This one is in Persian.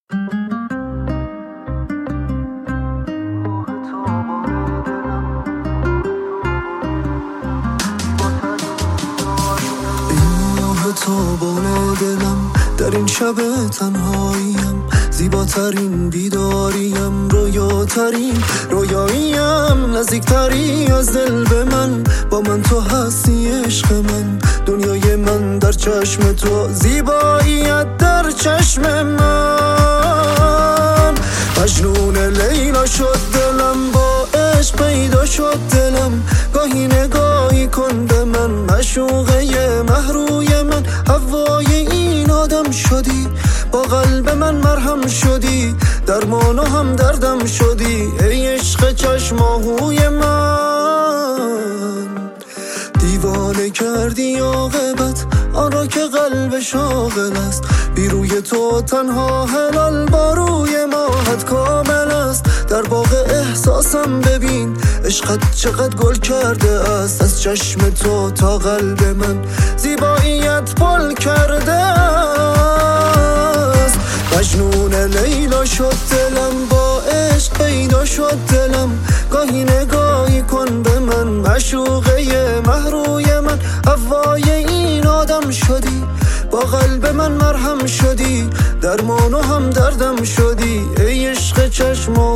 تابان دلم در این شب تنهاییم، زیباترین بیداریم، رویاترین رویاییم، نزدیکتری از دل به من، با من تو هستی عشق من، دنیای من در چشم تو، زیباییت در چشم من. مجنون لیلا شد دلم، با عشق پیدا شد دلم، گاهی نگاهی کن به من، معشوقه مهروی من، هوای این آدم شدی، با قلب من مرهم شدی، درمان و هم دردم شدی، ای عشق چشماهوی من. دیوانه کردی عاقبت آن را که قلب شاغل است، بی روی تو تنها هلال با روی ماهت کامل است. در باغ احساسم ببین عشقت چقدر گل کرده است، از چشم تو تا قلب من زیباییت پل کرده است. مجنون لیلا شد دلم، با عشق پیدا شد دلم، گاهی نگاهی کن به من، معشوقه مهروی من، هوای این آدم شدی، با قلب من مرهم شدی، درمان و هم دردم شدی، ای عشق چشم